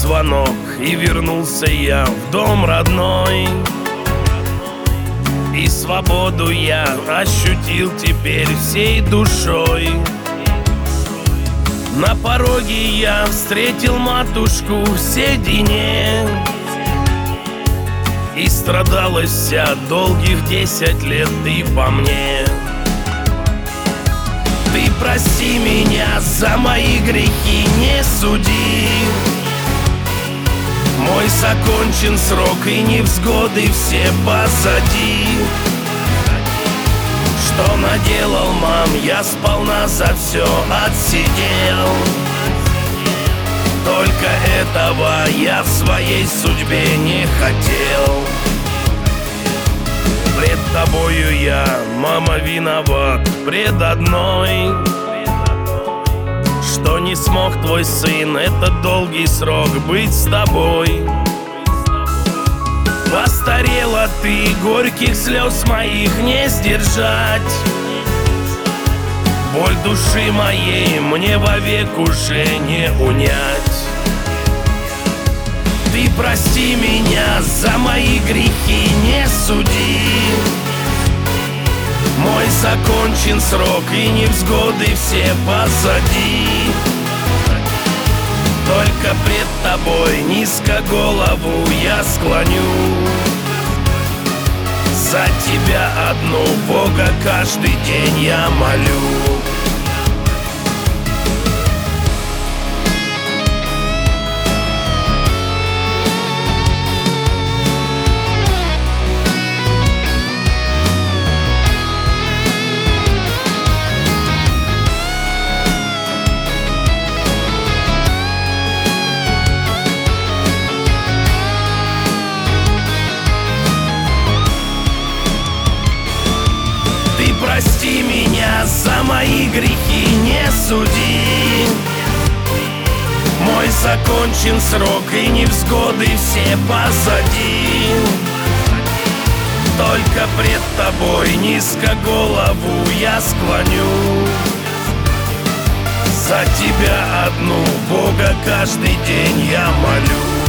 звонок, и вернулся я в дом родной. И свободу я ощутил теперь всей душой. На пороге я встретил матушку в седине, и страдалась вся долгих 10 лет ты по мне. Ты прости меня за мои грехи, не суди. Мой закончен срок, и невзгоды все позади. Что наделал, мам, я сполна за все отсидел. Только этого я в своей судьбе не хотел. Пред тобою я, мама, виноват пред одной, что не смог твой сын этот долгий срок быть с тобой. Постарела ты, горьких слез моих не сдержать. Боль души моей мне вовек уже не унять. Ты прости меня за мои грехи, не суди. Мой закончен срок, и невзгоды все позади. Только пред тобой низко голову я склоню. За тебя одну, Бога, каждый день я молю. Прости меня за мои грехи, не суди. Мой закончен срок, и невзгоды все позади. Только пред тобой низко голову я склоню. За тебя одну, Бога, каждый день я молю.